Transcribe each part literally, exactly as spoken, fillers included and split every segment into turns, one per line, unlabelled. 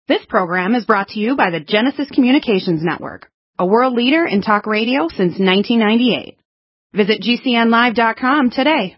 This program is brought to you by the Genesis Communications Network, a world leader in talk radio since nineteen ninety-eight. Visit G C N live dot com today.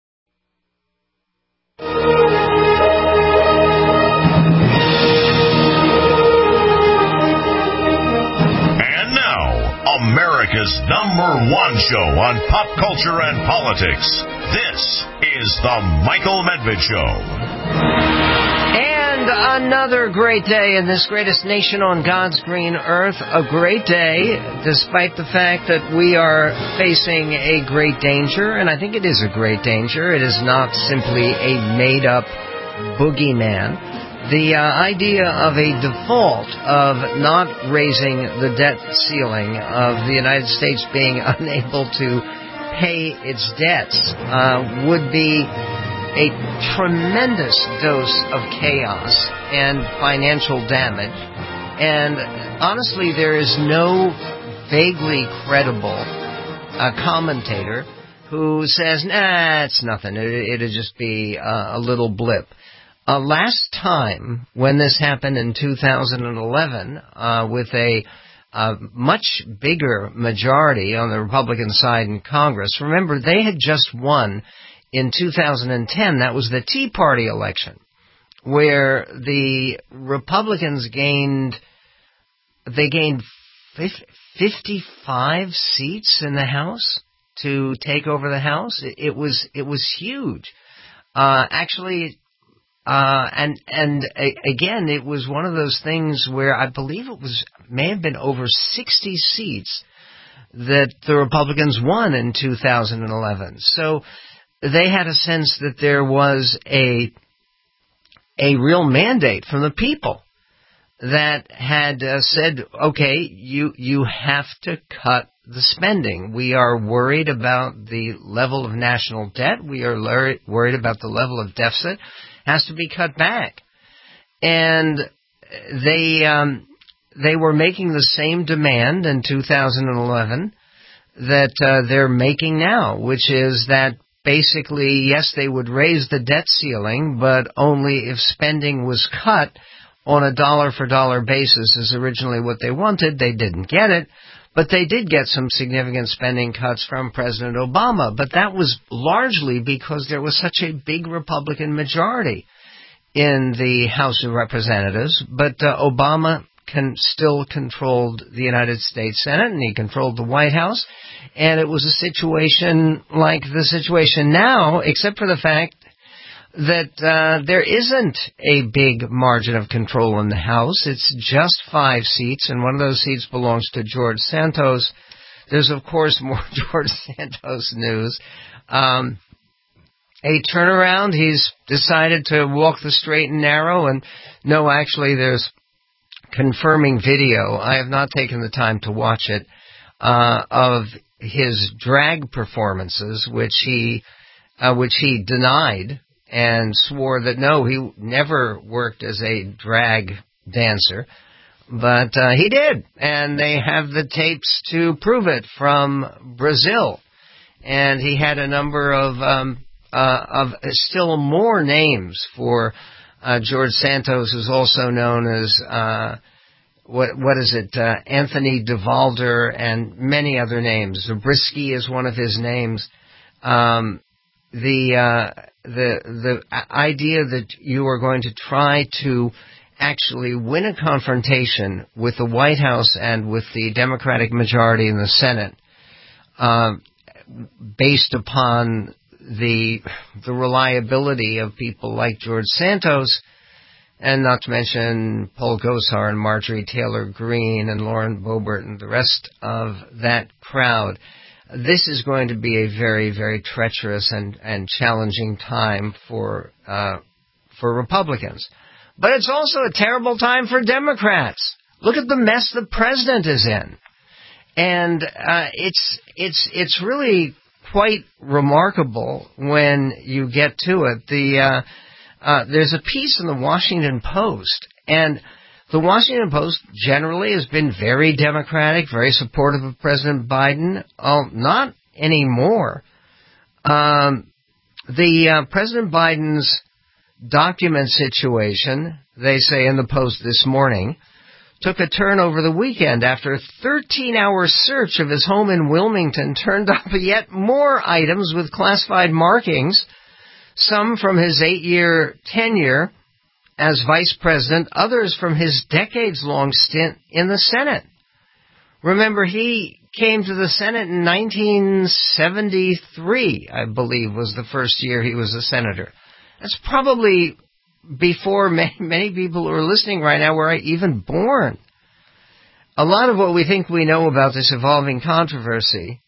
And now, America's number one show on pop culture and politics. This is The Michael Medved Show.
And another great day in this greatest nation on God's green earth. A great day, despite the fact that we are facing a great danger. And I think it is a great danger. It is not simply a made-up boogeyman. The uh, idea of a default of not raising the debt ceiling, of the United States being unable to pay its debts, uh, would be a tremendous dose of chaos and financial damage. And honestly, there is no vaguely credible uh, commentator who says, nah, it's nothing. It, it'll just be uh, a little blip. Uh, last time when this happened in two thousand eleven, uh, with a uh, much bigger majority on the Republican side in Congress, remember, they had just won in two thousand ten. That was the Tea Party election, where the Republicans gained, they gained fifty-five seats in the House to take over the House. It was, it was huge. Uh, actually, uh, and, and a, again, it was one of those things where I believe it was, may have been over sixty seats that the Republicans won in two thousand eleven. So they had a sense that there was a a real mandate from the people that had uh, said, okay, you you have to cut the spending. We are worried about the level of national debt. We are le- worried about the level of deficit. It has to be cut back. And they um, they were making the same demand in two thousand eleven that uh, they're making now, which is that basically, yes, they would raise the debt ceiling, but only if spending was cut on a dollar-for-dollar basis is originally what they wanted. They didn't get it, but they did get some significant spending cuts from President Obama. But that was largely because there was such a big Republican majority in the House of Representatives. But uh, Obama can still controlled the United States Senate, and he controlled the White House. And it was a situation like the situation now, except for the fact that uh, there isn't a big margin of control in the House. It's just five seats, and one of those seats belongs to George Santos. There's, of course, more George Santos news. Um, a turnaround, he's decided to walk the straight and narrow, and no, actually, there's confirming video. I have not taken the time to watch it, uh, of his drag performances, which he, uh, which he denied and swore that no, he never worked as a drag dancer, but uh, he did, and they have the tapes to prove it from Brazil. And he had a number of um, uh, of still more names for uh, George Santos, who's also known as uh, What what is it? Uh, Anthony DeValder and many other names. Zabriskie is one of his names. Um, the uh, the the idea that you are going to try to actually win a confrontation with the White House and with the Democratic majority in the Senate, uh, based upon the the reliability of people like George Santos, and not to mention Paul Gosar and Marjorie Taylor Greene and Lauren Boebert and the rest of that crowd. This is going to be a very, very treacherous and, and challenging time for uh, for Republicans. But it's also a terrible time for Democrats. Look at the mess the president is in. And uh, it's it's it's really quite remarkable when you get to it. The uh, uh, there's a piece in the Washington Post, and the Washington Post generally has been very Democratic, very supportive of President Biden. Oh, not anymore. Um, the uh, President Biden's document situation, they say in the Post this morning, took a turn over the weekend after a thirteen-hour search of his home in Wilmington turned up yet more items with classified markings, some from his eight-year tenure as vice president, others from his decades-long stint in the Senate. Remember, he came to the Senate in nineteen seventy-three, I believe, was the first year he was a senator. That's probably before many, many people who are listening right now were even born. A lot of what we think we know about this evolving controversy,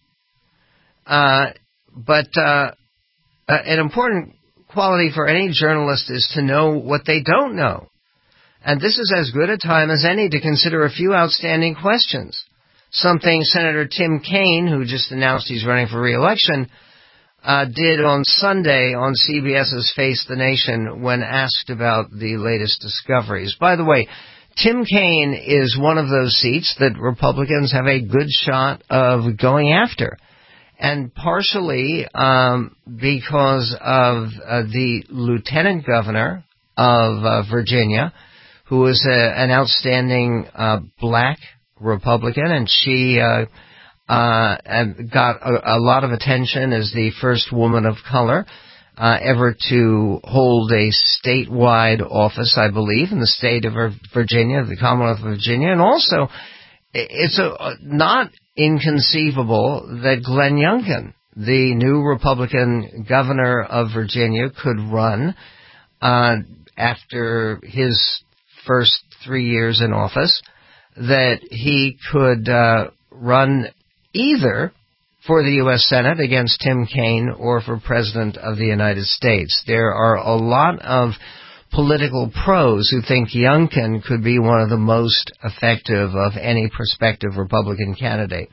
uh, but uh, an important quality for any journalist is to know what they don't know. And this is as good a time as any to consider a few outstanding questions. Something Senator Tim Kaine, who just announced he's running for re-election, uh, did on Sunday on CBS's Face the Nation when asked about the latest discoveries. By the way, Tim Kaine is one of those seats that Republicans have a good shot of going after. And partially um, because of uh, the lieutenant governor of uh, Virginia, who is a, an outstanding uh, black Republican, and she uh, uh, got a, a lot of attention as the first woman of color uh, ever to hold a statewide office, I believe, in the state of Virginia, the Commonwealth of Virginia. And also, it's a, not inconceivable that Glenn Youngkin, the new Republican governor of Virginia, could run uh, after his first three years in office, that he could uh, run either for the U S Senate against Tim Kaine or for President of the United States. There are a lot of political pros who think Youngkin could be one of the most effective of any prospective Republican candidate.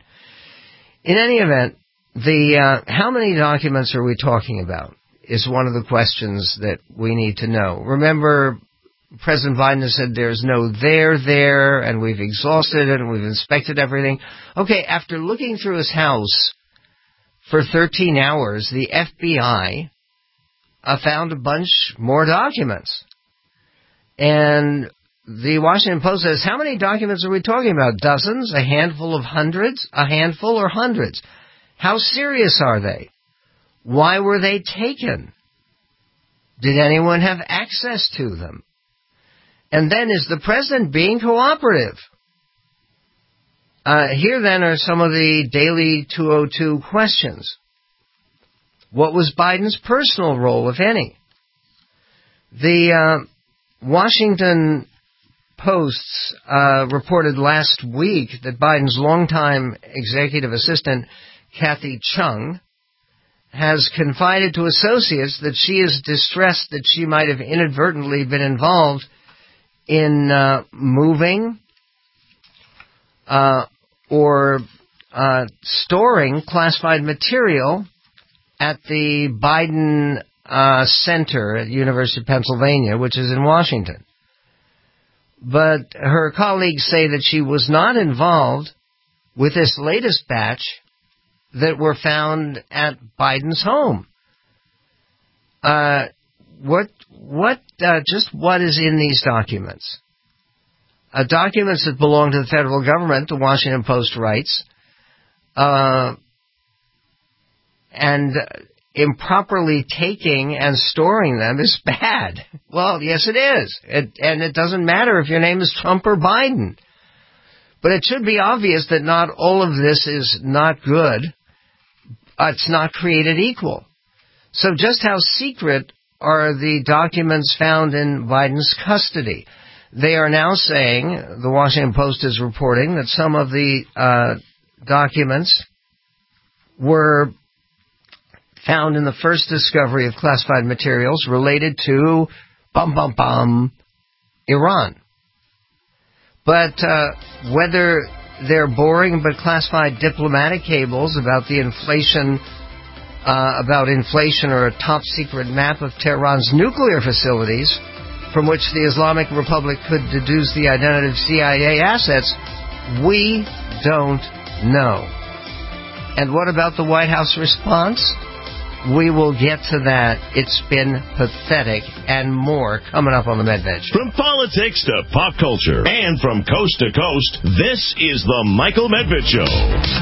In any event, the uh, how many documents are we talking about is one of the questions that we need to know. Remember, President Biden has said there's no there there, and we've exhausted it, and we've inspected everything. Okay, after looking through his house for thirteen hours, the F B I uh, found a bunch more documents. And the Washington Post says, how many documents are we talking about? Dozens? A handful of hundreds? A handful or hundreds? How serious are they? Why were they taken? Did anyone have access to them? And then, is the president being cooperative? Uh, here then are some of the Daily two oh two questions. What was Biden's personal role, if any? The uh, Washington Post uh, reported last week that Biden's longtime executive assistant, Kathy Chung, has confided to associates that she is distressed that she might have inadvertently been involved in uh, moving uh, or uh, storing classified material at the Biden uh, Center at University of Pennsylvania, which is in Washington. But her colleagues say that she was not involved with this latest batch that were found at Biden's home. Uh, what, what, uh, just what is in these documents? Uh, documents that belong to the federal government, the Washington Post writes, uh, and improperly taking and storing them is bad. Well, yes, it is. It, and it doesn't matter if your name is Trump or Biden. But it should be obvious that not all of this is not good. Uh, it's not created equal. So just how secret are the documents found in Biden's custody? They are now saying, the Washington Post is reporting, that some of the uh, documents were found in the first discovery of classified materials related to, bum, bum, bum, Iran. But uh, whether they're boring but classified diplomatic cables about the inflation, uh, about inflation or a top-secret map of Tehran's nuclear facilities, from which the Islamic Republic could deduce the identity of C I A assets, we don't know. And what about the White House response? We will get to that. It's been pathetic and more coming up on the Medved Show.
From politics to pop culture and from coast to coast, this is the Michael Medved Show.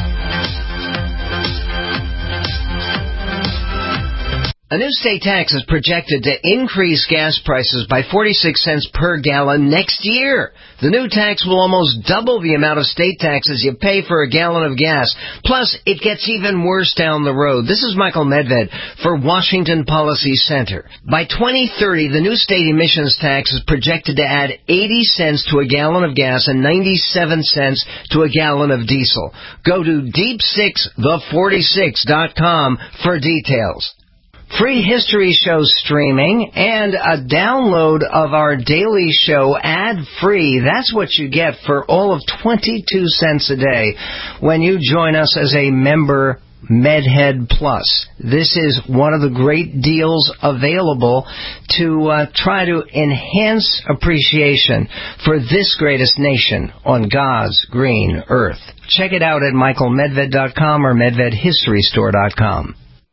A new state tax is projected to increase gas prices by forty-six cents per gallon next year. The new tax will almost double the amount of state taxes you pay for a gallon of gas. Plus, it gets even worse down the road. This is Michael Medved for Washington Policy Center. By twenty thirty, the new state emissions tax is projected to add eighty cents to a gallon of gas and ninety-seven cents to a gallon of diesel. Go to deep six the forty-six dot com for details. Free history show streaming and a download of our daily show ad-free. That's what you get for all of twenty-two cents a day when you join us as a member MedHead Plus. This is one of the great deals available to uh, try to enhance appreciation for this greatest nation on God's green earth. Check it out at michael medved dot com or medved history store dot com.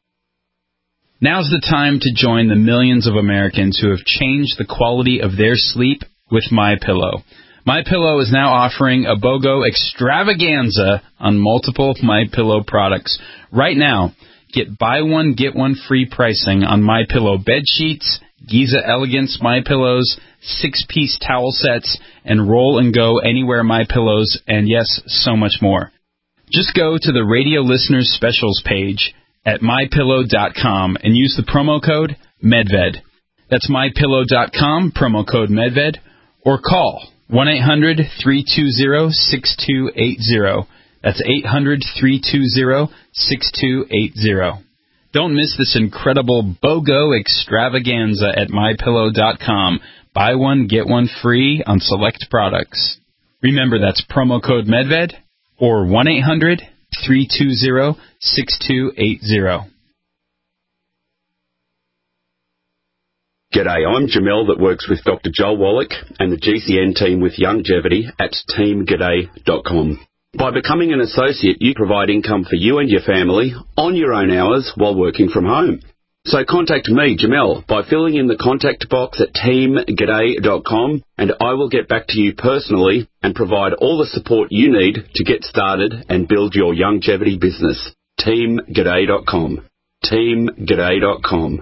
Now's the time to join the millions of Americans who have changed the quality of their sleep with MyPillow. MyPillow is now offering a BOGO extravaganza on multiple MyPillow products. Right now, get buy one, get one free pricing on MyPillow bed sheets, Giza Elegance MyPillows, six-piece towel sets, and Roll and Go Anywhere MyPillows, and yes, so much more. Just go to the Radio Listeners Specials page at my pillow dot com and use the promo code MEDVED. That's my pillow dot com, promo code MEDVED, or call one eight hundred three two zero six two eight zero. That's eight hundred three two zero six two eight zero. Don't miss this incredible BOGO extravaganza at my pillow dot com. Buy one, get one free on select products. Remember, that's promo code MEDVED or one eight hundred three two zero six two eight zero.
G'day, I'm Jamel that works with Doctor Joel Wallach and the G C N team with Longevity at team g'day dot com. By becoming an associate, you provide income for you and your family on your own hours while working from home. So contact me, Jamel, by filling in the contact box at team g'day dot com, and I will get back to you personally and provide all the support you need to get started and build your longevity business. team g'day dot com. team g'day dot com.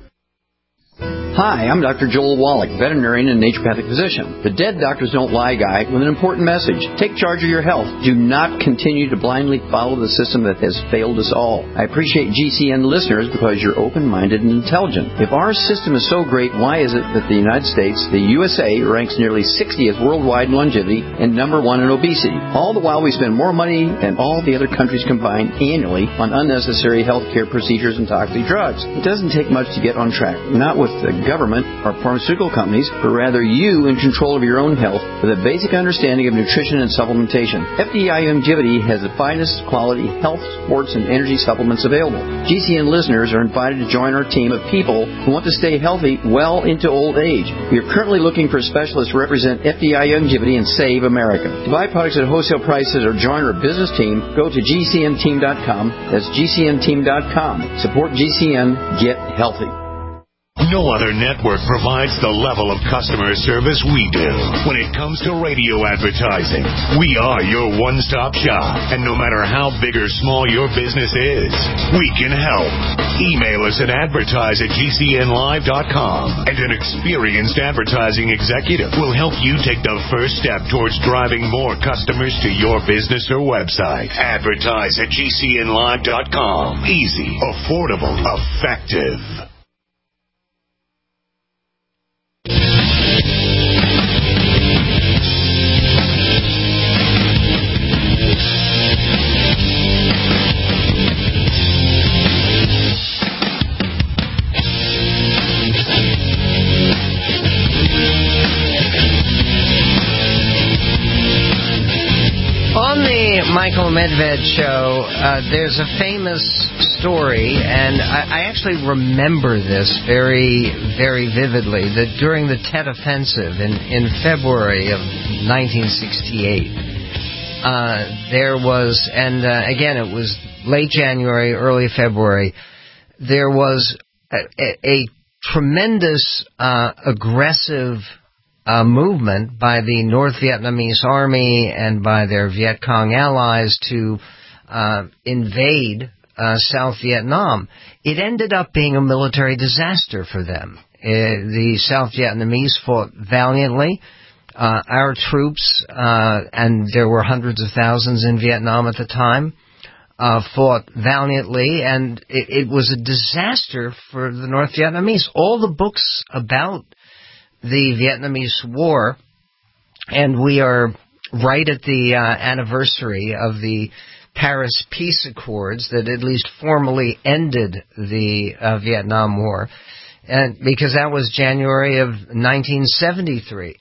Hi, I'm Doctor Joel Wallach, veterinarian and naturopathic physician. The Dead Doctors Don't Lie guy with an important message. Take charge of your health. Do not continue to blindly follow the system that has failed us all. I appreciate G C N listeners because you're open-minded and intelligent. If our system is so great, why is it that the United States, the U S A, ranks nearly sixtieth worldwide in longevity and number one in obesity? All the while we spend more money than all the other countries combined annually on unnecessary health care procedures and toxic drugs. It doesn't take much to get on track. Not with the government or pharmaceutical companies, but rather you in control of your own health with a basic understanding of nutrition and supplementation. F D I Longevity has the finest quality health, sports, and energy supplements available. G C N listeners are invited to join our team of people who want to stay healthy well into old age. We are currently looking for specialists to represent F D I Longevity and Save America. To buy products at wholesale prices or join our business team, go to G C N team dot com. That's G C N team dot com. Support G C N. Get healthy.
No other network provides the level of customer service we do. When it comes to radio advertising, we are your one-stop shop. And no matter how big or small your business is, we can help. Email us at advertise at G C N live dot com, and an experienced advertising executive will help you take the first step towards driving more customers to your business or website. Advertise at G C N live dot com. Easy, affordable, effective.
On the Michael Medved show, uh, there's a famous story, and I, I actually remember this very, very vividly, that during the Tet Offensive in, in February of nineteen sixty-eight, uh, there was, and uh, again, it was late January, early February, there was a, a, a tremendous uh, aggressive uh, movement by the North Vietnamese Army and by their Viet Cong allies to uh, invade uh, South Vietnam. It ended up being a military disaster for them. Uh, the South Vietnamese fought valiantly. Uh, our troops, uh, and there were hundreds of thousands in Vietnam at the time, uh, fought valiantly, and it, it was a disaster for the North Vietnamese. All the books about the Vietnamese War, and we are right at the uh, anniversary of the Paris Peace Accords that at least formally ended the uh, Vietnam War, and because that was January of nineteen seventy-three.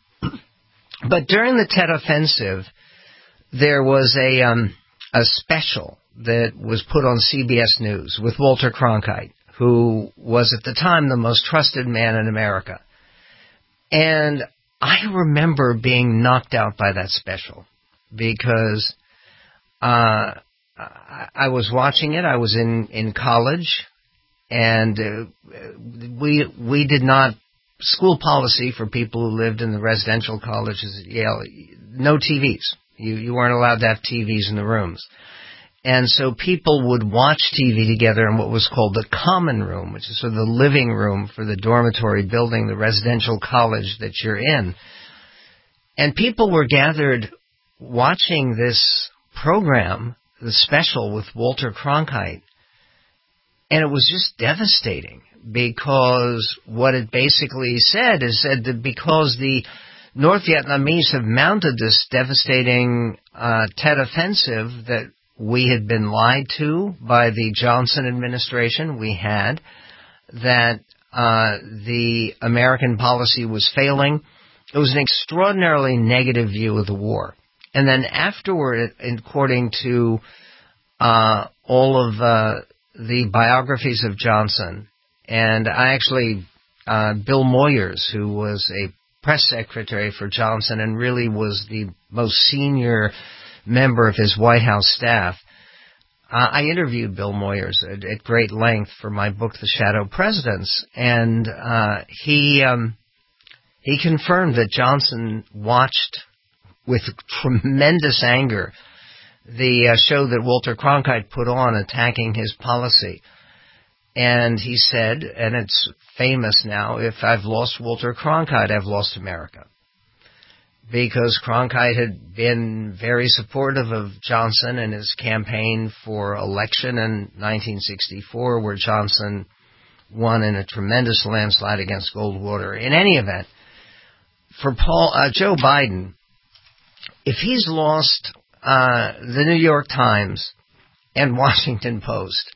But during the Tet Offensive, there was a um, a special that was put on C B S News with Walter Cronkite, who was at the time the most trusted man in America. And I remember being knocked out by that special because uh, I was watching it. I was in, in college, and uh, we we did not. School policy for people who lived in the residential colleges at Yale, no T Vs. You, you weren't allowed to have T Vs in the rooms. And so people would watch T V together in what was called the common room, which is sort of the living room for the dormitory building, the residential college that you're in. And people were gathered watching this program, the special with Walter Cronkite, and it was just devastating. Because what it basically said is said that because the North Vietnamese have mounted this devastating uh, Tet Offensive that we had been lied to by the Johnson administration, we had, that uh, the American policy was failing. It was an extraordinarily negative view of the war. And then afterward, according to uh, all of uh, the biographies of Johnson, and I actually, uh, Bill Moyers, who was a press secretary for Johnson and really was the most senior member of his White House staff, uh, I interviewed Bill Moyers at, at great length for my book, The Shadow Presidents, and uh, he um, he confirmed that Johnson watched with tremendous anger the uh, show that Walter Cronkite put on attacking his policy. And he said, and it's famous now, if I've lost Walter Cronkite, I've lost America. Because Cronkite had been very supportive of Johnson in his campaign for election in nineteen sixty-four, where Johnson won in a tremendous landslide against Goldwater. In any event, for Paul, uh, Joe Biden, if he's lost uh, the New York Times and Washington Post,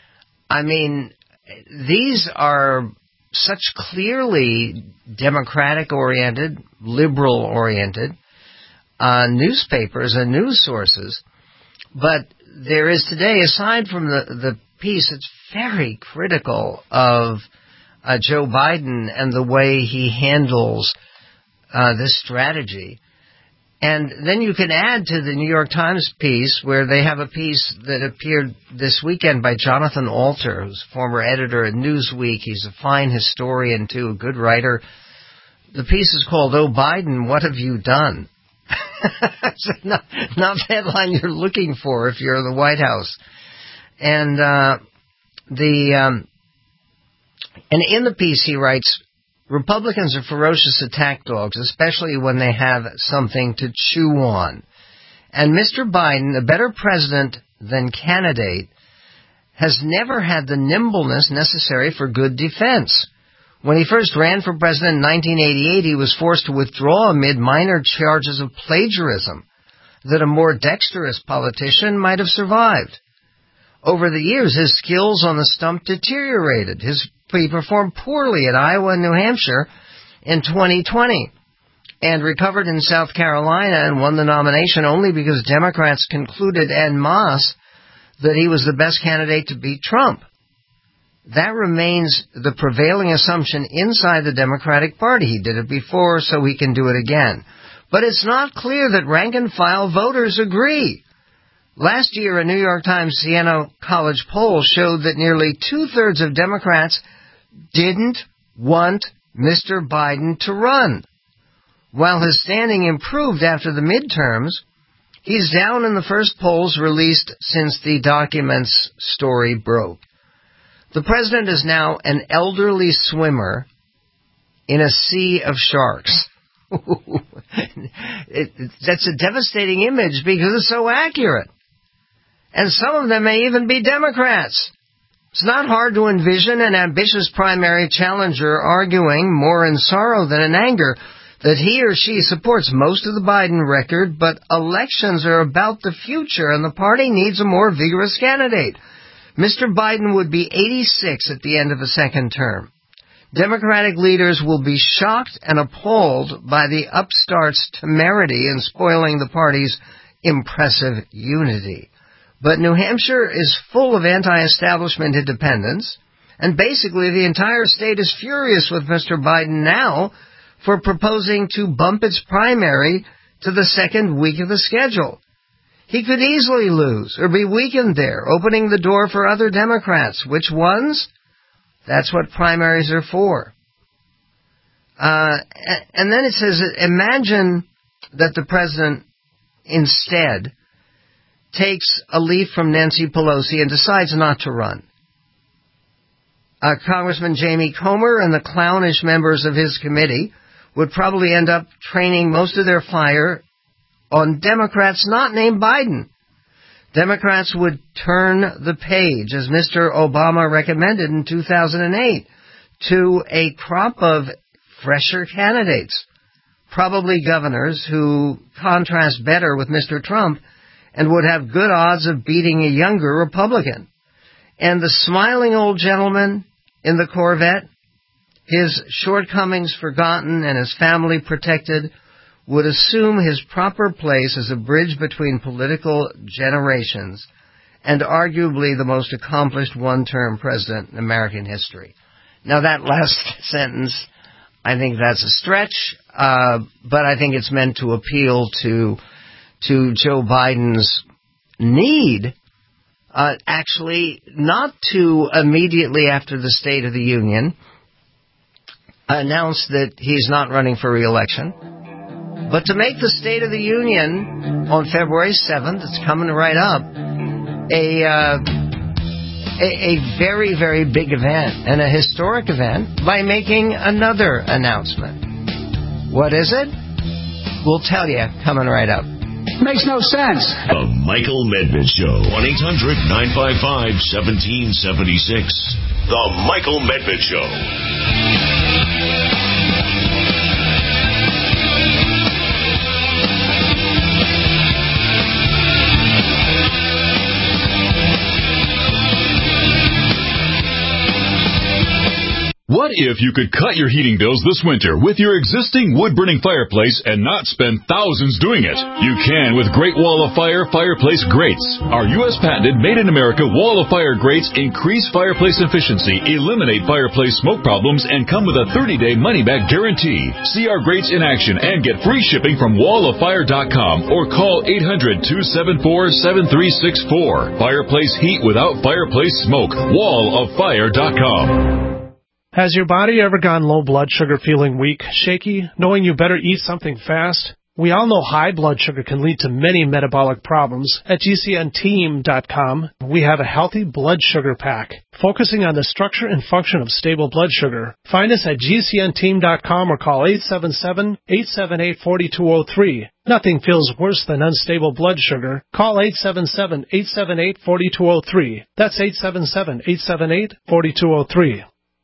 I mean, these are such clearly Democratic-oriented, liberal-oriented uh, newspapers and news sources. But there is today, aside from the, the piece that's very critical of uh, Joe Biden and the way he handles uh, this strategy, and then you can add to the New York Times piece where they have a piece that appeared this weekend by Jonathan Alter, who's former editor at Newsweek. He's a fine historian, too, a good writer. The piece is called, "Oh, Biden, What Have You Done?" It's not, not the headline you're looking for if you're in the White House. And uh, the um, and in the piece he writes, Republicans are ferocious attack dogs, especially when they have something to chew on. And Mister Biden, a better president than candidate, has never had the nimbleness necessary for good defense. When he first ran for president in nineteen eighty-eight, he was forced to withdraw amid minor charges of plagiarism that a more dexterous politician might have survived. Over the years, his skills on the stump deteriorated. His He performed poorly at Iowa and New Hampshire in twenty twenty and recovered in South Carolina and won the nomination only because Democrats concluded en masse that he was the best candidate to beat Trump. That remains the prevailing assumption inside the Democratic Party. He did it before, so he can do it again. But it's not clear that rank-and-file voters agree. Last year, a New York Times Siena College poll showed that nearly two-thirds of Democrats didn't want Mister Biden to run. While his standing improved after the midterms, he's down in the first polls released since the documents story broke. The president is now an elderly swimmer in a sea of sharks. it, it, that's a devastating image because it's so accurate. And some of them may even be Democrats. It's not hard to envision an ambitious primary challenger arguing more in sorrow than in anger that he or she supports most of the Biden record, but elections are about the future and the party needs a more vigorous candidate. Mister Biden would be eighty-six at the end of a second term. Democratic leaders will be shocked and appalled by the upstart's temerity in spoiling the party's impressive unity. But New Hampshire is full of anti-establishment independents, and basically the entire state is furious with Mister Biden now for proposing to bump its primary to the second week of the schedule. He could easily lose or be weakened there, opening the door for other Democrats. Which ones? That's what primaries are for. Uh, and then it says, imagine that the president instead takes a leaf from Nancy Pelosi and decides not to run. Uh, Congressman Jamie Comer and the clownish members of his committee would probably end up training most of their fire on Democrats not named Biden. Democrats would turn the page, as Mister Obama recommended in two thousand eight, to a crop of fresher candidates, probably governors who contrast better with Mister Trump and would have good odds of beating a younger Republican. And the smiling old gentleman in the Corvette, his shortcomings forgotten and his family protected, would assume his proper place as a bridge between political generations and arguably the most accomplished one-term president in American history. Now, that last sentence, I think that's a stretch, uh, but I think it's meant to appeal to to Joe Biden's need, uh, actually, not to immediately after the State of the Union announce that he's not running for re-election, but to make the State of the Union on February seventh, it's coming right up, a, uh, a, a very, very big event and a historic event by making another announcement. What is it? We'll tell you coming right up.
Makes no sense.
The Michael Medved Show. one eight hundred nine five five one seven seven six. The Michael Medved Show.
What if you could cut your heating bills this winter with your existing wood-burning fireplace and not spend thousands doing it? You can with Great Wall of Fire Fireplace Grates. Our U S patented made-in-America Wall of Fire grates increase fireplace efficiency, eliminate fireplace smoke problems, and come with a thirty-day money-back guarantee. See our grates in action and get free shipping from wall of fire dot com or call eight hundred two seven four seven three six four. Fireplace heat without fireplace smoke. wall of fire dot com.
Has your body ever gone low blood sugar, feeling weak, shaky, knowing you better eat something fast? We all know high blood sugar can lead to many metabolic problems. At G C N team dot com, we have a healthy blood sugar pack, focusing on the structure and function of stable blood sugar. Find us at G C N team dot com or call eight seven seven, eight seven eight, four two zero three. Nothing feels worse than unstable blood sugar. Call eight seven seven, eight seven eight, four two zero three. That's eight seven seven, eight seven eight, four two zero three.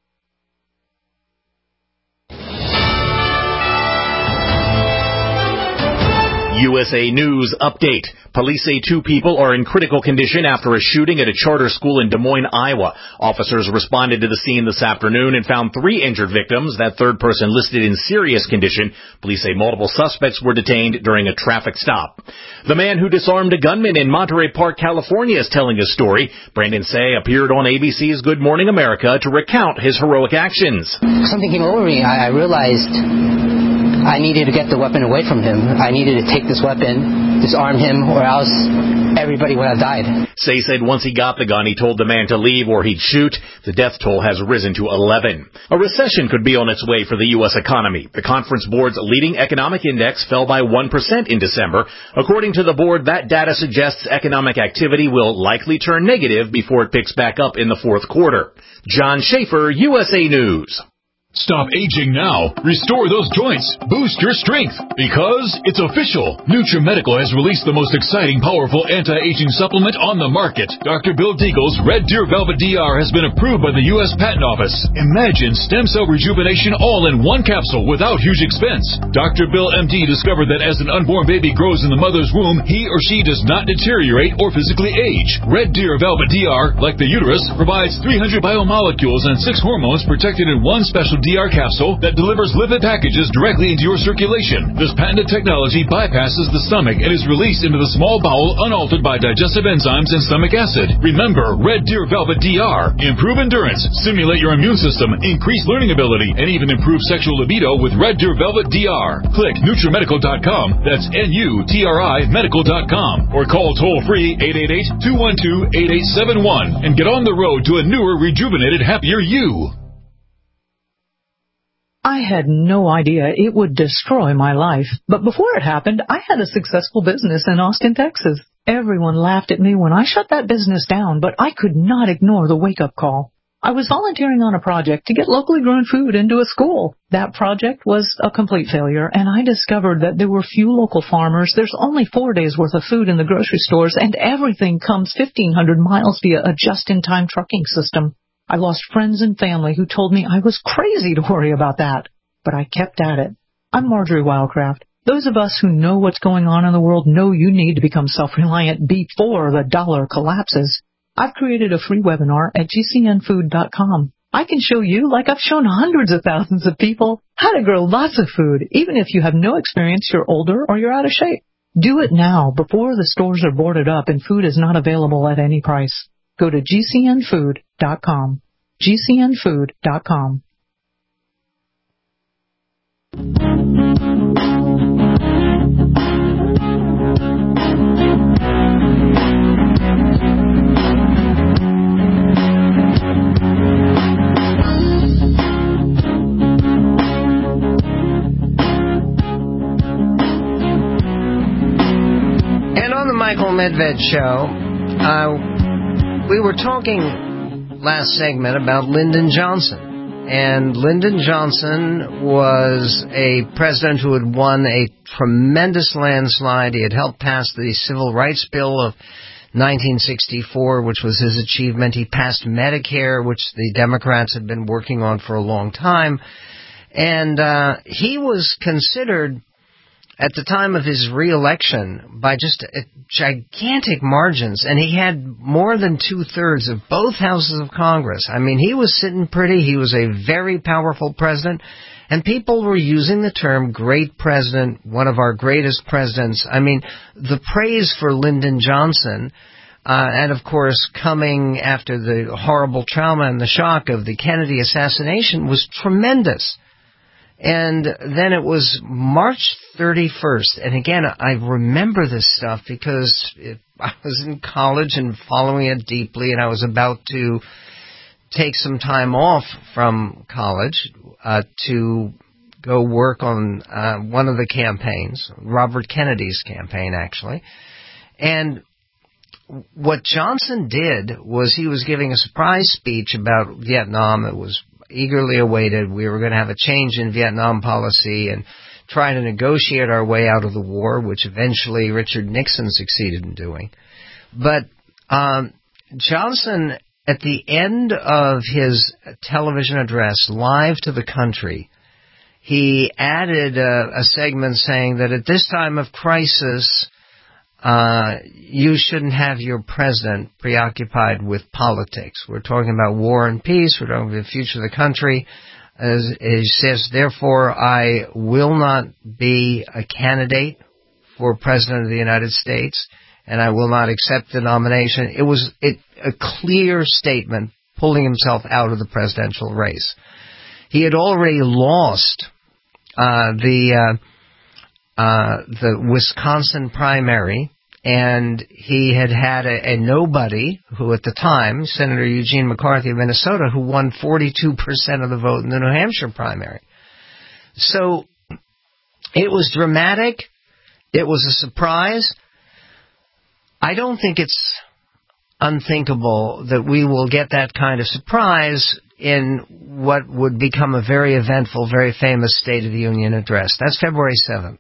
U S A News Update. Police say two people are in critical condition after a shooting at a charter school in Des Moines, Iowa. Officers responded to the scene this afternoon and found three injured victims, that third person listed in serious condition. Police say multiple suspects were detained during a traffic stop. The man who disarmed a gunman in Monterey Park, California is telling his story. Brandon Say appeared on A B C's Good Morning America to recount his heroic actions.
Something came over me. I realized I needed to get the weapon away from him. I needed to take this weapon, disarm him, or else everybody would have died.
Say said once he got the gun, he told the man to leave or he'd shoot. The death toll has risen to eleven. A recession could be on its way for the U S economy. The Conference Board's leading economic index fell by one percent in December. According to the board, that data suggests economic activity will likely turn negative before it picks back up in the fourth quarter. John Schaefer, U S A News.
Stop aging now. Restore those joints. Boost your strength. Because it's official. NutriMedical has released the most exciting, powerful anti-aging supplement on the market. Doctor Bill Deagle's Red Deer Velvet D R has been approved by the U S Patent Office. Imagine stem cell rejuvenation all in one capsule without huge expense. Doctor Bill M D discovered that as an unborn baby grows in the mother's womb, he or she does not deteriorate or physically age. Red Deer Velvet D R, like the uterus, provides three hundred biomolecules and six hormones protected in one special D R capsule that delivers lipid packages directly into your circulation. This patented technology bypasses the stomach and is released into the small bowel unaltered by digestive enzymes and stomach acid. Remember, Red Deer Velvet D R. Improve endurance, stimulate your immune system, increase learning ability, and even improve sexual libido with Red Deer Velvet D R. Click NutriMedical dot com. That's N U T R I medical dot com. Or call toll-free eight eight eight, two one two, eight eight seven one and get on the road to a newer, rejuvenated, happier you.
I had no idea it would destroy my life, but before it happened, I had a successful business in Austin, Texas. Everyone laughed at me when I shut that business down, but I could not ignore the wake-up call. I was volunteering on a project to get locally grown food into a school. That project was a complete failure, and I discovered that there were few local farmers, there's only four days' worth of food in the grocery stores, and everything comes fifteen hundred miles via a just-in-time trucking system. I lost friends and family who told me I was crazy to worry about that. But I kept at it. I'm Marjorie Wildcraft. Those of us who know what's going on in the world know you need to become self-reliant before the dollar collapses. I've created a free webinar at G C N food dot com. I can show you, like I've shown hundreds of thousands of people, how to grow lots of food, even if you have no experience, you're older, or you're out of shape. Do it now before the stores are boarded up and food is not available at any price. Go to G C N food dot com. G C N food dot com.
And on the Michael Medved Show, uh, we were talking last segment about Lyndon Johnson. And Lyndon Johnson was a president who had won a tremendous landslide. He had helped pass the Civil Rights Bill of nineteen sixty-four, which was his achievement. He passed Medicare, which the Democrats had been working on for a long time. And uh, he was considered, at the time of his re-election, by just a gigantic margins, and he had more than two-thirds of both houses of Congress. I mean, he was sitting pretty. He was a very powerful president, and people were using the term great president, one of our greatest presidents. I mean, the praise for Lyndon Johnson, uh, and of course, coming after the horrible trauma and the shock of the Kennedy assassination, was tremendous. And then it was March thirty-first. And again, I remember this stuff because it, I was in college and following it deeply, and I was about to take some time off from college uh, to go work on uh, one of the campaigns, Robert Kennedy's campaign, actually. And what Johnson did was he was giving a surprise speech about Vietnam. It was eagerly awaited. We were going to have a change in Vietnam policy and try to negotiate our way out of the war, which eventually Richard Nixon succeeded in doing. But um, Johnson, at the end of his television address live to the country, he added a, a segment saying that at this time of crisis, Uh, you shouldn't have your president preoccupied with politics. We're talking about war and peace. We're talking about the future of the country. As he says, therefore, I will not be a candidate for president of the United States, and I will not accept the nomination. It was it, a clear statement pulling himself out of the presidential race. He had already lost uh, the uh, uh, the Wisconsin primary and he had had a, a nobody who at the time, Senator Eugene McCarthy of Minnesota, who won forty-two percent of the vote in the New Hampshire primary. So it was dramatic. It was a surprise. I don't think it's unthinkable that we will get that kind of surprise in what would become a very eventful, very famous State of the Union address. That's February seventh.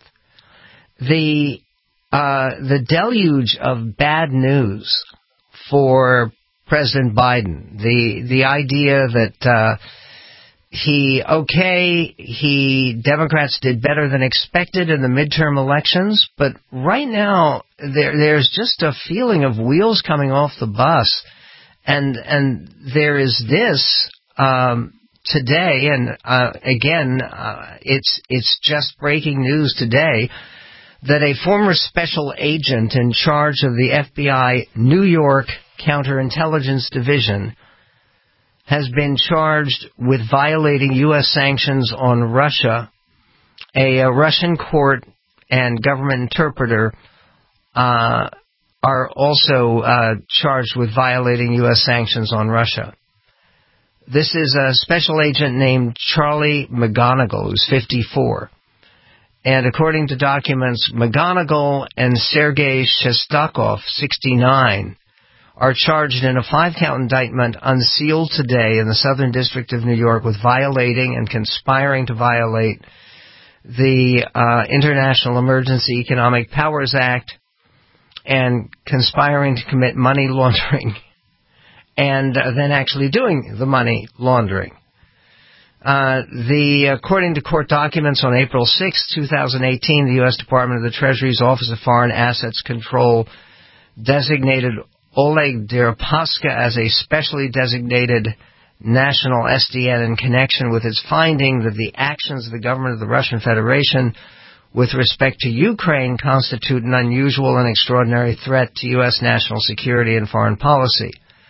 The uh, the deluge of bad news for President Biden, the the idea that uh, he, okay, he, Democrats did better than expected in the midterm elections, but right now there there's just a feeling of wheels coming off the bus, and and there is this um, today, and uh, again, uh, it's it's just breaking news today, that a former special agent in charge of the F B I New York Counterintelligence Division has been charged with violating U S sanctions on Russia. A, a Russian court and government interpreter uh, are also uh, charged with violating U S sanctions on Russia. This is a special agent named Charlie McGonigal, who's fifty-four. And according to documents, McGonigal and Sergei Shestakov, sixty-nine, are charged in a five-count indictment unsealed today in the Southern District of New York with violating and conspiring to violate the uh, International Emergency Economic Powers Act and conspiring to commit money laundering and uh, then actually doing the money laundering. Uh, the, according to court documents on April sixth, twenty eighteen, the U S Department of the Treasury's Office of Foreign Assets Control designated Oleg Deripaska as a specially designated national S D N in connection with its finding that the actions of the government of the Russian Federation with respect to Ukraine constitute an unusual and extraordinary threat to U S national security and foreign policy.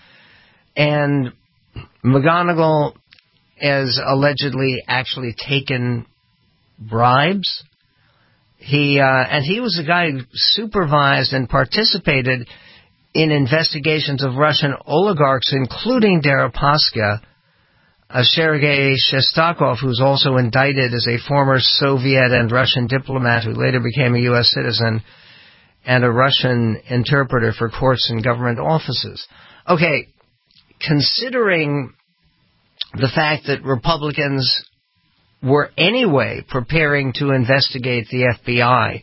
And McGonigal has allegedly actually taken bribes. He uh, and he was the guy who supervised and participated in investigations of Russian oligarchs, including Deripaska, uh, Sergei Shestakov, who's also indicted as a former Soviet and Russian diplomat who later became a U S citizen, and a Russian interpreter for courts and government offices. Okay, considering the fact that Republicans were anyway preparing to investigate the F B I,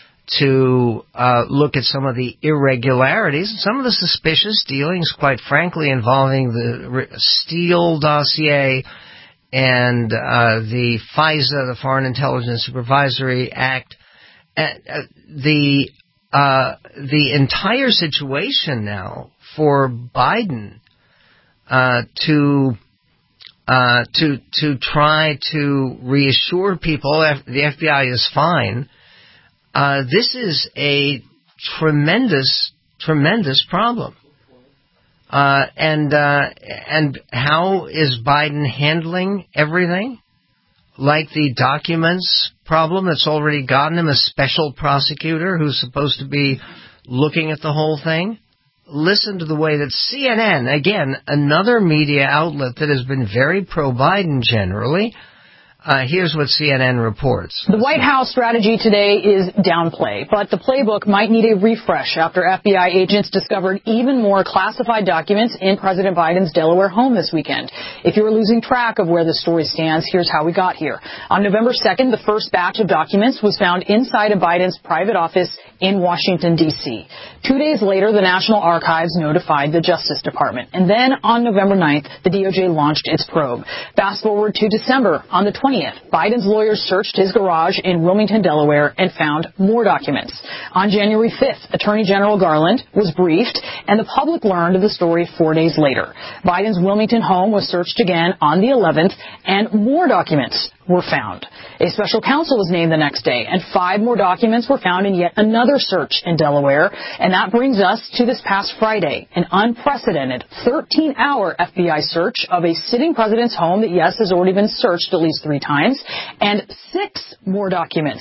to uh, look at some of the irregularities, some of the suspicious dealings, quite frankly, involving the Steele dossier and uh, the FISA, the Foreign Intelligence Supervisory Act. Uh, the uh, the entire situation now for Biden uh, to uh, to to try to reassure people the F B I is fine. Uh, this is a tremendous, tremendous problem. Uh, and, uh, and how is Biden handling everything? Like the documents problem that's already gotten him a special prosecutor who's supposed to be looking at the whole thing? Listen to the way that C N N, again, another media outlet that has been very pro-Biden generally. Uh, here's what C N N reports.
The White House strategy today is downplay, but the playbook might need a refresh after F B I agents discovered even more classified documents in President Biden's Delaware home this weekend. If you're losing track of where the story stands, here's how we got here. On November second, the first batch of documents was found inside of Biden's private office in Washington, D C Two days later, the National Archives notified the Justice Department. And then on November ninth, the D O J launched its probe. Fast forward to December. On the twentieth, Biden's lawyers searched his garage in Wilmington, Delaware, and found more documents. On January fifth, Attorney General Garland was briefed, and the public learned of the story four days later. Biden's Wilmington home was searched again on the eleventh, and more documents were found. A special counsel was named the next day, and five more documents were found in yet another search in Delaware. And that brings us to this past Friday, an unprecedented thirteen-hour F B I search of a sitting president's home that, yes, has already been searched at least three times, and six more documents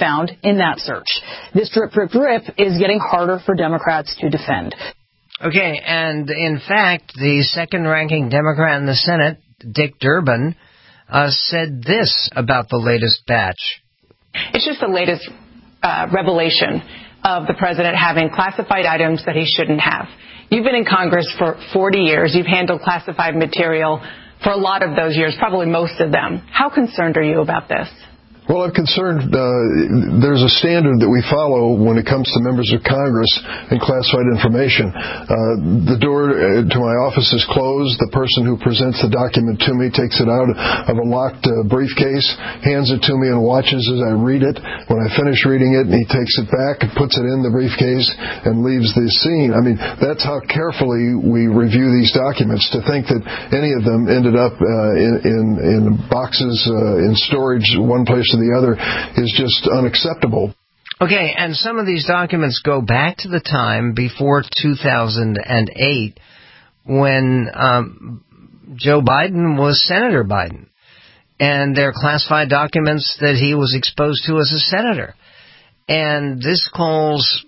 found in that search. This drip, drip, drip is getting harder for Democrats to defend.
Okay, and in fact, the second-ranking Democrat in the Senate, Dick Durbin, uh, said this about the latest batch.
It's just the latest uh, revelation of the president having classified items that he shouldn't have. You've been in Congress for forty years. You've handled classified material for a lot of those years, probably most of them. How concerned are you about this?
Well, I'm concerned uh, there's a standard that we follow when it comes to members of Congress and classified information. Uh, the door to my office is closed. The person who presents the document to me takes it out of a locked uh, briefcase, hands it to me, and watches as I read it. When I finish reading it, he takes it back and puts it in the briefcase and leaves the scene. I mean, that's how carefully we review these documents. To think that any of them ended up uh, in, in, in boxes, uh, in storage, one place to the other, is just unacceptable.
Okay, and some of these documents go back to the time before two thousand eight when um, Joe Biden was Senator Biden. And they're classified documents that he was exposed to as a senator. And this calls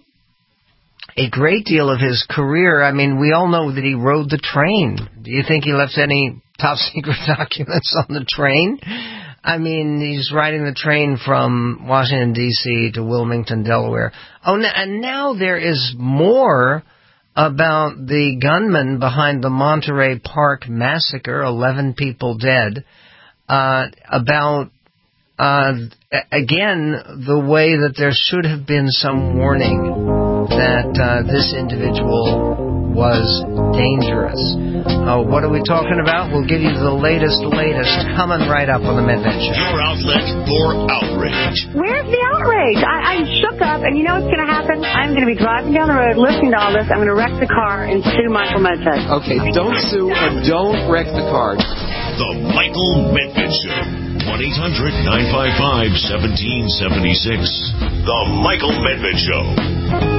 a great deal of his career. I mean, we all know that he rode the train. Do you think he left any top secret documents on the train? I mean, he's riding the train from Washington, D C to Wilmington, Delaware. Oh, and now there is more about the gunman behind the Monterey Park massacre, eleven people dead, uh, about, uh, again, the way that there should have been some warning that uh, this individual was dangerous. Uh, what are we talking about? We'll give you the latest, latest coming right up on the Medved Show.
Your outlet for outrage.
Where's the outrage? I, I'm shook up, and you know what's going to happen? I'm going to be driving down the road, listening to all this. I'm going to wreck the car and sue Michael Medved.
Okay, don't sue and don't wreck the car.
The Michael Medved Show. one eight hundred nine five five one seven seven six. The Michael Medved Show.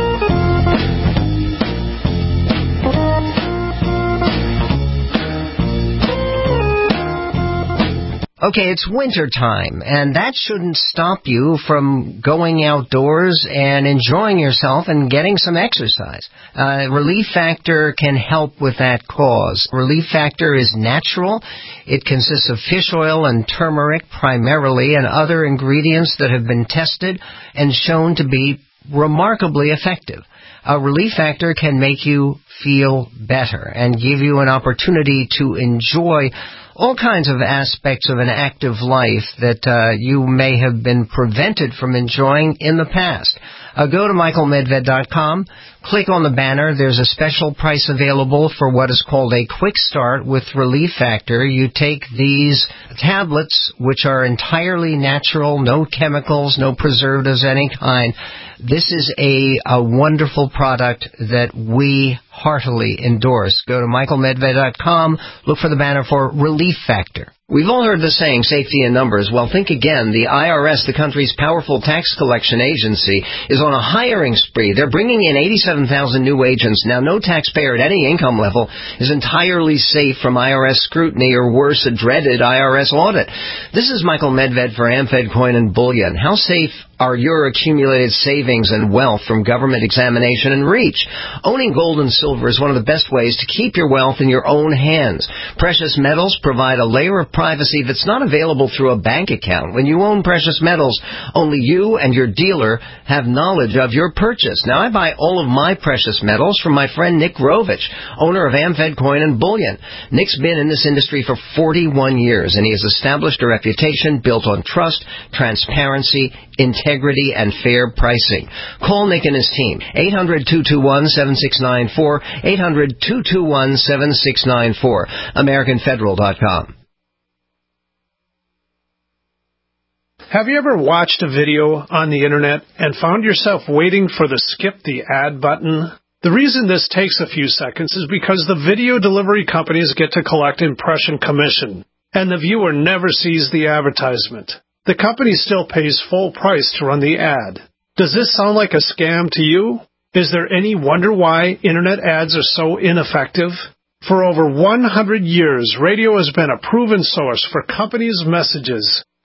Okay, it's winter time, and that shouldn't stop you from going outdoors and enjoying yourself and getting some exercise. Uh, Relief Factor can help with that cause. Relief Factor is natural. It consists of fish oil and turmeric primarily, and other ingredients that have been tested and shown to be remarkably effective. A Relief Factor can make you feel better and give you an opportunity to enjoy all kinds of aspects of an active life that uh, you may have been prevented from enjoying in the past. Uh, go to michael medved dot com, click on the banner. There's a special price available for what is called a quick start with Relief Factor. You take these tablets, which are entirely natural, no chemicals, no preservatives of any kind. This is a, a wonderful product that we heartily endorse. Go to michael medved dot com, look for the banner for Relief Factor. We've all heard the saying, safety in numbers. Well, think again. The I R S, the country's powerful tax collection agency, is on a hiring spree. They're bringing in eighty-seven thousand new agents. Now, no taxpayer at any income level is entirely safe from I R S scrutiny or, worse, a dreaded I R S audit. This is Michael Medved for AmFed Coin and Bullion. How safe are your accumulated savings and wealth from government examination and reach? Owning gold and silver is one of the best ways to keep your wealth in your own hands. Precious metals provide a layer of privacy that's not available through a bank account. When you own precious metals, only you and your dealer have knowledge of your purchase. Now, I buy all of my precious metals from my friend Nick Rovich, owner of AmFed Coin and Bullion. Nick's been in this industry for forty-one years, and he has established a reputation built on trust, transparency, integrity, and fair pricing. Call Nick and his team. eight hundred, two two one, seven six nine four, eight hundred, two two one, seven six nine four, american federal dot com.
Have you ever watched a video on the internet and found yourself waiting for the skip the ad button? The reason this takes a few seconds is because the video delivery companies get to collect impression commission, and the viewer never sees the advertisement. The company still pays full price to run the ad. Does this sound like a scam to you? Is there any wonder why internet ads are so ineffective? For over one hundred years, radio has been a proven source for companies' messages.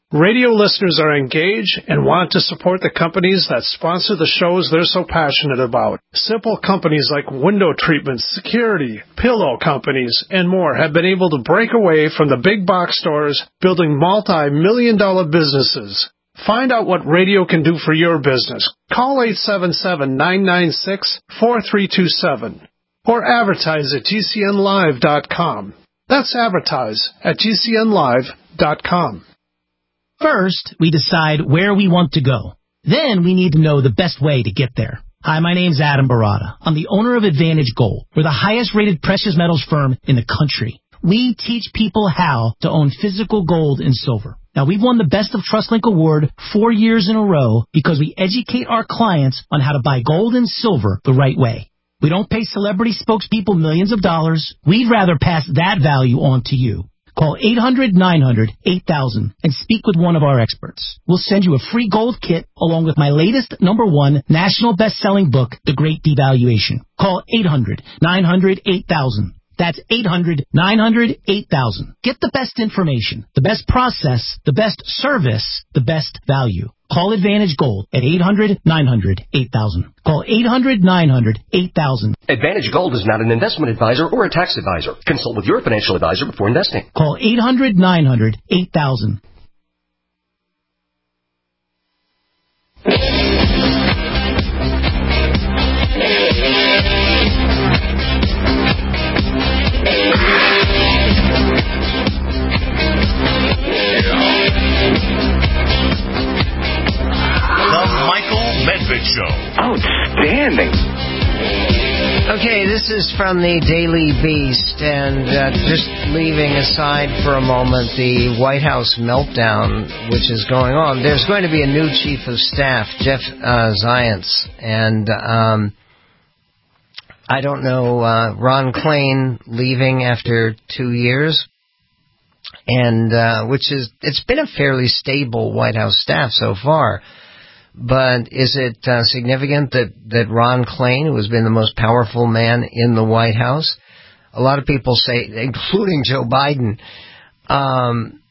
Radio listeners are engaged and want to support the companies that sponsor the shows they're so passionate about. Simple companies like window treatments, security, pillow companies, and more have been able to break away from the big box stores, building multi-million dollar businesses. Find out what radio can do for your business. Call eight seven seven, nine nine six, four three two seven or advertise at G C N live dot com. That's advertise at G C N live dot com.
First, we decide where we want to go. Then we need to know the best way to get there. Hi, my name's Adam Barada. I'm the owner of Advantage Gold. We're the highest rated precious metals firm in the country. We teach people how to own physical gold and silver. Now, we've won the Best of TrustLink Award four years in a row because we educate our clients on how to buy gold and silver the right way. We don't pay celebrity spokespeople millions of dollars. We'd rather pass that value on to you. Call eight hundred, nine hundred, eight thousand and speak with one of our experts. We'll send you a free gold kit along with my latest number one national best-selling book, The Great Devaluation. Call eight hundred, nine hundred, eight thousand. That's eight hundred, nine hundred, eight thousand. Get the best information, the best process, the best service, the best value. Call Advantage Gold at eight hundred, nine hundred, eight thousand. Call eight hundred, nine hundred, eight thousand.
Advantage Gold is not an investment advisor or a tax advisor. Consult with your financial advisor before investing.
Call eight hundred, nine hundred, eight thousand.
Medved Show.
Outstanding. Okay, this is from the Daily Beast, and uh, just leaving aside for a moment the White House meltdown, which is going on. There's going to be a new chief of staff, Jeff uh, Zients, and um, I don't know, uh, Ron Klain leaving after two years, and uh, which is it's been a fairly stable White House staff so far. But is it uh, significant that, that Ron Klain, who has been the most powerful man in the White House, a lot of people say, including Joe Biden, um,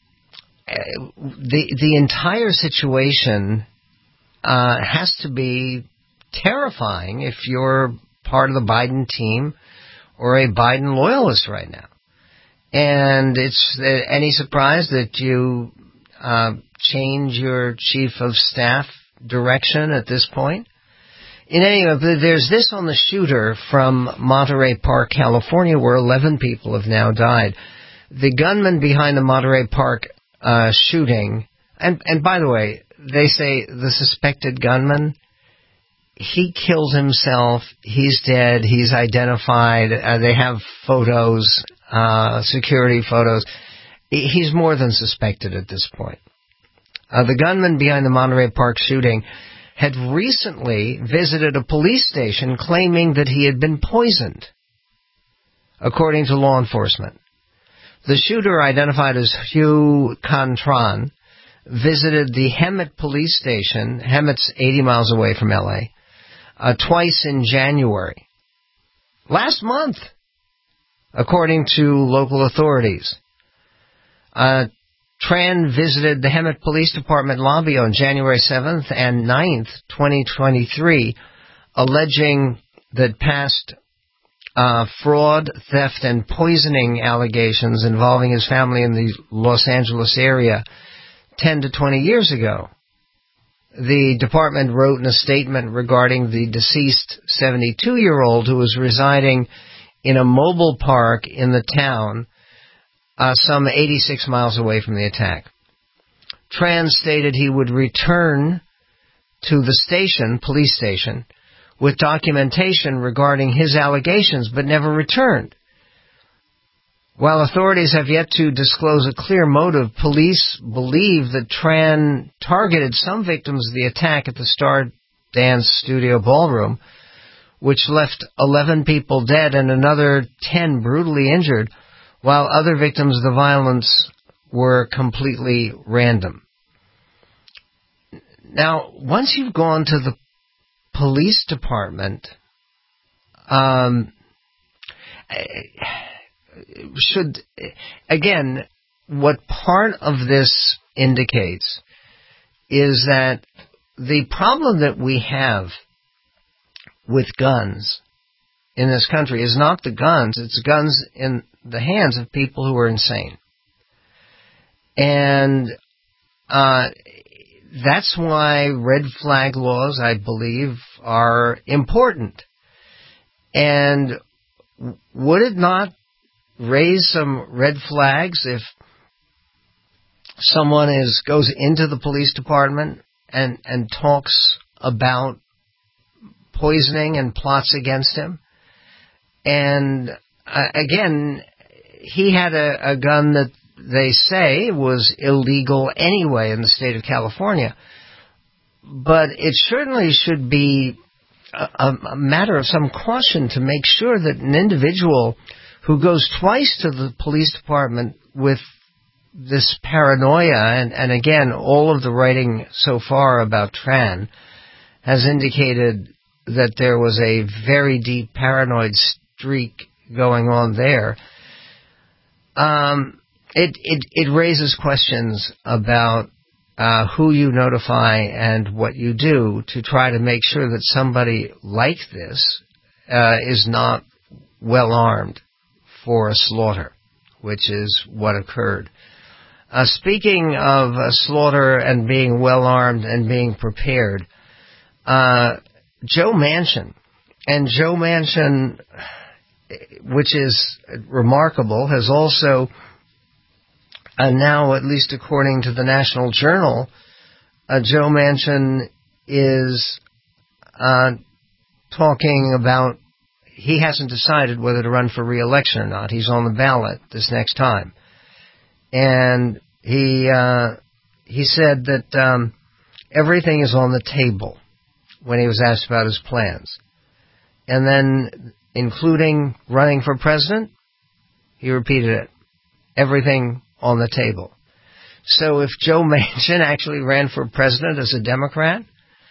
the the entire situation uh, has to be terrifying if you're part of the Biden team or a Biden loyalist right now. And it's uh, any surprise that you uh, change your chief of staff direction at this point? In any event, there's this on the shooter from Monterey Park, California, where eleven people have now died. The gunman behind the Monterey Park uh, shooting, and, and by the way, they say the suspected gunman, he killed himself, he's dead, he's identified, uh, they have photos, uh, security photos. He's more than suspected at this point. Uh, the gunman behind the Monterey Park shooting had recently visited a police station claiming that he had been poisoned, according to law enforcement. The shooter, identified as Hugh Contran, visited the Hemet police station, Hemet's eighty miles away from L A, uh, twice in January. Last month, according to local authorities. Uh, Tran visited the Hemet Police Department lobby on January seventh and ninth, twenty twenty-three, alleging that past uh, fraud, theft, and poisoning allegations involving his family in the Los Angeles area ten to twenty years ago. The department wrote in a statement regarding the deceased seventy-two-year-old who was residing in a mobile park in the town, Uh, some eighty-six miles away from the attack. Tran stated he would return to the station, police station, with documentation regarding his allegations, but never returned. While authorities have yet to disclose a clear motive, police believe that Tran targeted some victims of the attack at the Star Dance Studio Ballroom, which left eleven people dead and another ten brutally injured, while other victims of the violence were completely random. Now, once you've gone to the police department, um, should, again, what part of this indicates is that the problem that we have with guns in this country is not the guns, it's guns in the hands of people who are insane. And uh, that's why red flag laws, I believe, are important. And would it not raise some red flags if someone is goes into the police department and, and talks about poisoning and plots against him? And uh, again, he had a, a gun that they say was illegal anyway in the state of California. But it certainly should be a, a matter of some caution to make sure that an individual who goes twice to the police department with this paranoia, and, and again, all of the writing so far about Tran has indicated that there was a very deep paranoid streak going on there. Um, it, it, it raises questions about uh, who you notify and what you do to try to make sure that somebody like this uh, is not well armed for a slaughter, which is what occurred. Uh, speaking of uh, slaughter and being well armed and being prepared, uh, Joe Manchin, and Joe Manchin, which is remarkable, has also uh, now, at least according to the National Journal, uh, Joe Manchin is uh, talking about he hasn't decided whether to run for re-election or not. He's on the ballot this next time. And he uh, he said that um, everything is on the table when he was asked about his plans. And then, including running for president, he repeated it. Everything on the table. So if Joe Manchin actually ran for president as a Democrat,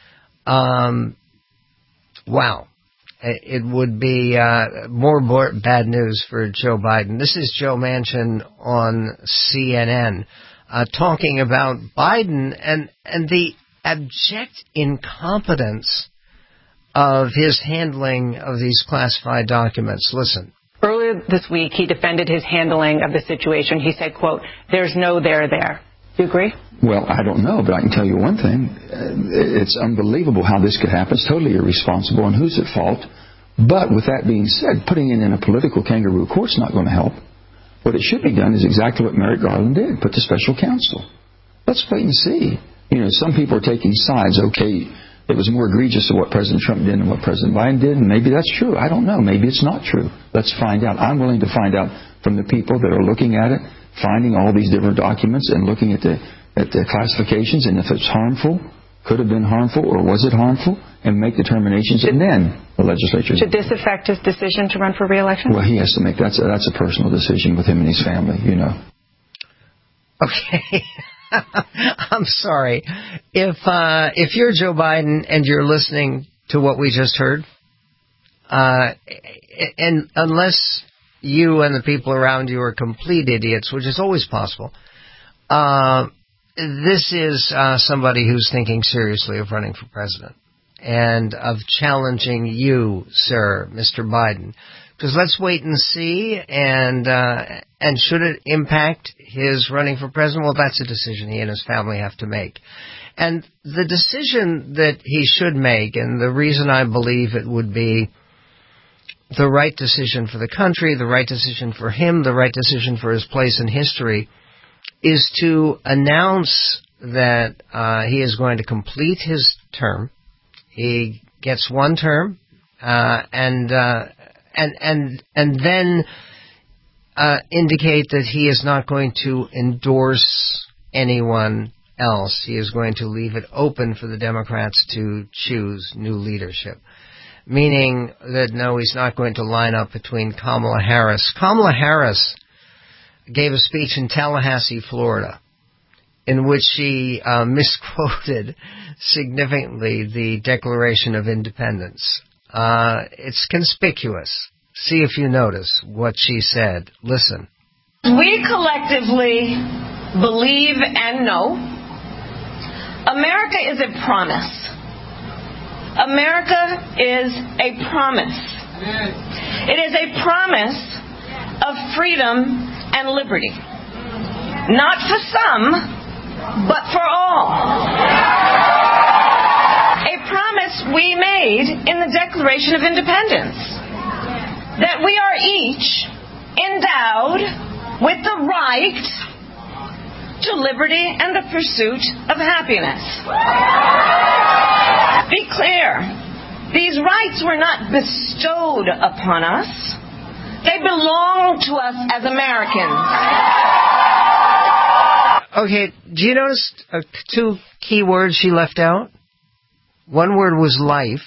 um, wow. It would be uh, more, more bad news for Joe Biden. This is Joe Manchin on C N N uh, talking about Biden and, and the abject incompetence of his handling of these classified documents. Listen.
Earlier this week, he defended his handling of the situation. He said, quote, "There's no there there." Do you agree?
Well, I don't know, but I can tell you one thing. It's unbelievable how this could happen. It's totally irresponsible, and who's at fault? But with that being said, putting it in a political kangaroo court's not going to help. What it should be done is exactly what Merrick Garland did, put the special counsel. Let's wait and see. You know, some people are taking sides. Okay, it was more egregious of what President Trump did than what President Biden did, and maybe that's true. I don't know. Maybe it's not true. Let's find out. I'm willing to find out from the people that are looking at it, finding all these different documents and looking at the at the classifications, and if it's harmful, could have been harmful, or was it harmful, and make determinations, should, and then the legislature.
Should this affect his decision to run for re-election?
Well, he has to make that's a, that's a personal decision with him and his family, you know.
Okay. I'm sorry. If uh, if you're Joe Biden and you're listening to what we just heard, uh, and unless you and the people around you are complete idiots, which is always possible, uh, this is uh, somebody who's thinking seriously of running for president and of challenging you, sir, Mister Biden. Because let's wait and see, and uh, and should it impact his running for president? Well, that's a decision he and his family have to make. And the decision that he should make, and the reason I believe it would be the right decision for the country, the right decision for him, the right decision for his place in history, is to announce that uh, he is going to complete his term. He gets one term, uh, and uh, and and and then uh, indicate that he is not going to endorse anyone else. He is going to leave it open for the Democrats to choose new leadership. Meaning that, no, he's not going to line up between Kamala Harris. Kamala Harris gave a speech in Tallahassee, Florida, in which she uh, misquoted significantly the Declaration of Independence. Uh, it's conspicuous. See if you notice what she said. Listen.
We collectively believe and know America is a promise. America is a promise. It is a promise of freedom and liberty. Not for some, but for all. A promise we made in the Declaration of Independence, that we are each endowed with the right to liberty and the pursuit of happiness. Be clear, these rights were not bestowed upon us. They belong to us as Americans.
Okay, do you notice uh, two key words she left out? One word was life,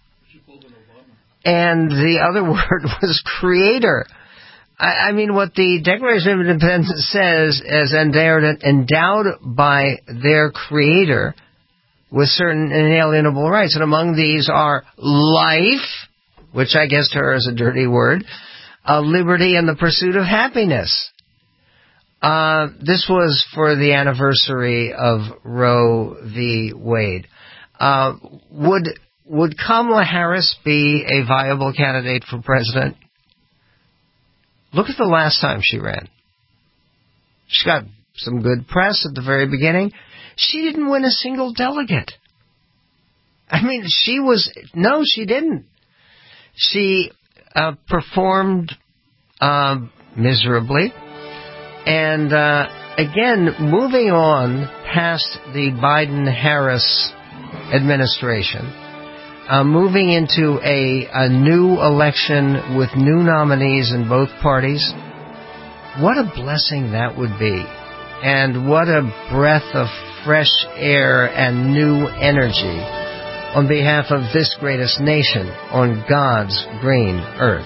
and the other word was creator. I, I mean, what the Declaration of Independence says is endowed, endowed by their creator with certain inalienable rights, and among these are life, which I guess to her is a dirty word, uh, liberty, and the pursuit of happiness. Uh, this was for the anniversary of Roe v. Wade. Uh, would would Kamala Harris be a viable candidate for president? Look at the last time she ran. She got some good press at the very beginning. She didn't win a single delegate. I mean, she was... No, she didn't. She uh, performed uh, miserably. And, uh, again, moving on past the Biden-Harris administration, uh, moving into a, a new election with new nominees in both parties, what a blessing that would be. And what a breath of fresh air and new energy on behalf of this greatest nation on God's green earth.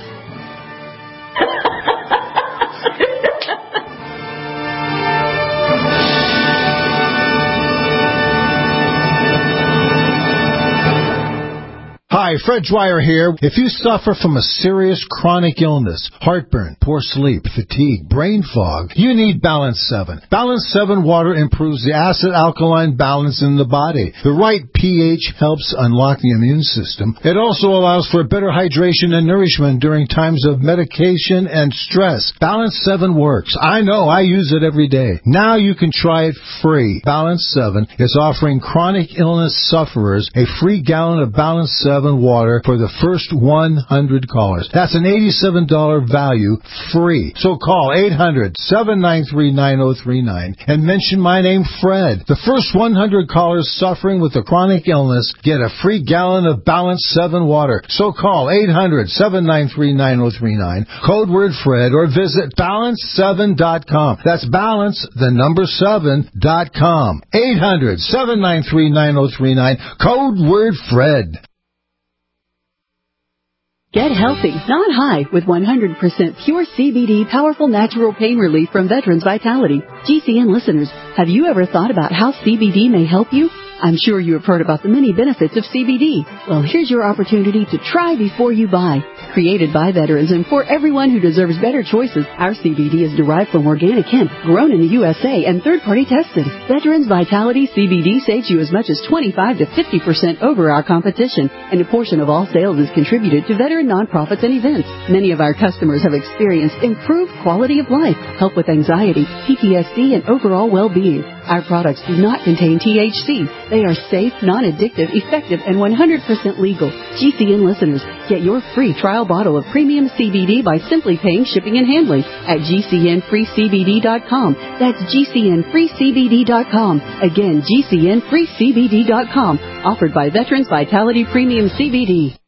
Hi, Fred Dwyer here. If you suffer from a serious chronic illness, heartburn, poor sleep, fatigue, brain fog, you need Balance seven. Balance seven water improves the acid-alkaline balance in the body. The right pH helps unlock the immune system. It also allows for better hydration and nourishment during times of medication and stress. Balance seven works. I know, I use it every day. Now you can try it free. Balance seven is offering chronic illness sufferers a free gallon of Balance seven water for the first one hundred callers. That's an eighty-seven dollars value free. So call eight hundred, seven nine three, nine oh three nine and mention my name, Fred. The first one hundred callers suffering with a chronic illness get a free gallon of Balance seven water. So call eight hundred, seven nine three, nine oh three nine, code word Fred, or visit balance seven dot com. That's balance, the number seven dot com. eight hundred, seven nine three, nine oh three nine, code word Fred.
Get healthy, not high, with one hundred percent pure C B D powerful natural pain relief from Veterans Vitality. G C N listeners, have you ever thought about how C B D may help you? I'm sure you have heard about the many benefits of C B D. Well, here's your opportunity to try before you buy. Created by veterans and for everyone who deserves better choices, our C B D is derived from organic hemp, grown in the U S A and third-party tested. Veterans Vitality C B D saves you as much as twenty-five to fifty percent over our competition, and a portion of all sales is contributed to veteran nonprofits and events. Many of our customers have experienced improved quality of life, help with anxiety, P T S D, and overall well-being. Our products do not contain T H C. They are safe, non-addictive, effective, and one hundred percent legal. G C N listeners, get your free trial bottle of premium C B D by simply paying shipping and handling at G C N free C B D dot com. That's G C N free C B D dot com. Again, G C N free C B D dot com. Offered by Veterans Vitality Premium C B D.